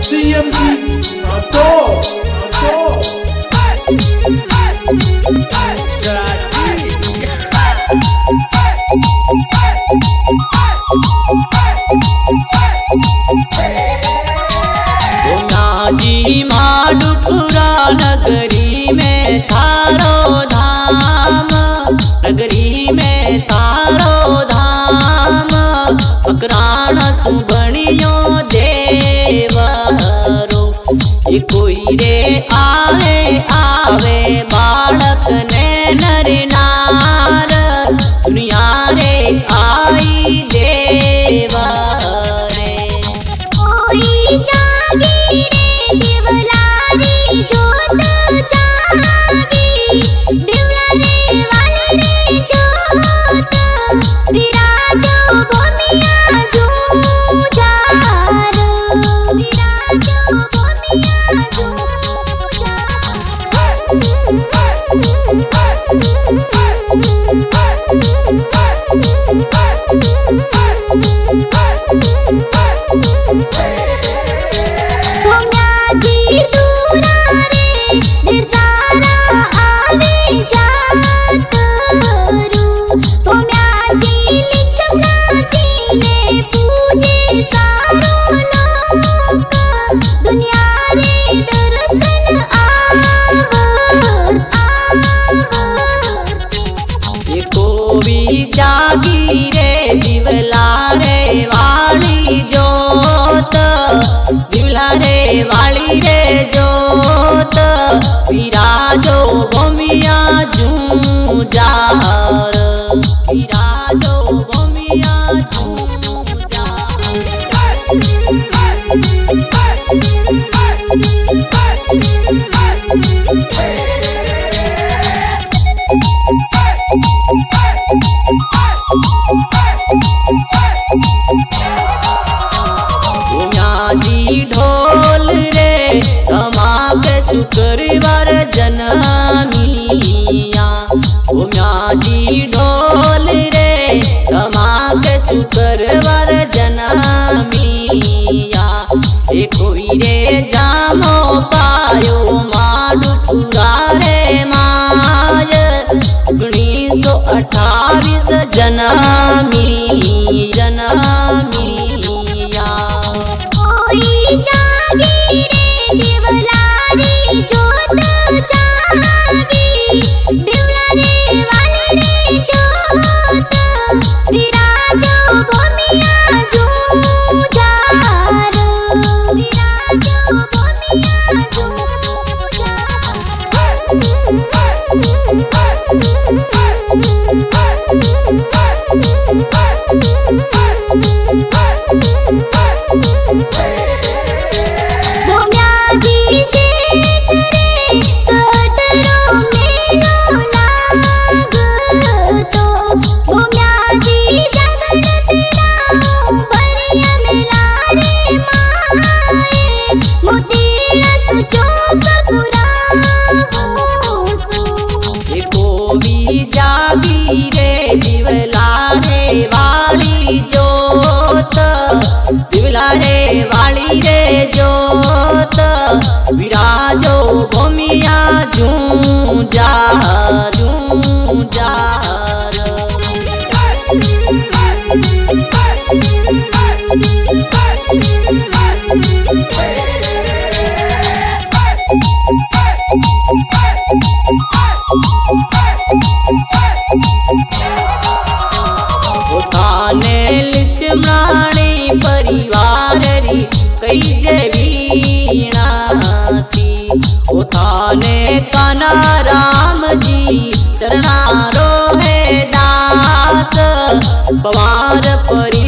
CMC Nato जी माडुपुरा नगरी में थारो धाम, नगरी में थारो धाम, अकराण सुबणियो देवरो। ये कोई रे आवे आवे बालक ने नर नार, दुनिया रे आई देवा रे। कोई जागी रे दिवलारी जोत जागी, दिवलारे वाले रे जोत, विराजो भूमिया जूझार, विराजो भूमिया जागी रे दिवलारे वाली जोत, दिवलारे वाली रे जोत, विराजो भूमिया जूझार, विराजो भूमिया जी ढोल रे धमाक शुक्रवार जनमिया, जी ढोल रे धमाक शुक्रवार जनमिया। ए कोई रे जामो पायो माडुपुरा रे माय, 1928 जनमी जनमिया। कोई जागी रे दिवलारी जोत जागी, दिवलारे वाले रे जोत, विराजो भूमिया जूझार, विराजो भूमिया जागी रे दिवलारे वाली जोत, दिवलारे वाली रे जोत, विराजो भूमिया जूझार जूझार। थाने लिचमणाणी परिवार री कई जेवीणा थी, ओ थाने काना राम जी चरणारो है दास, पवार परि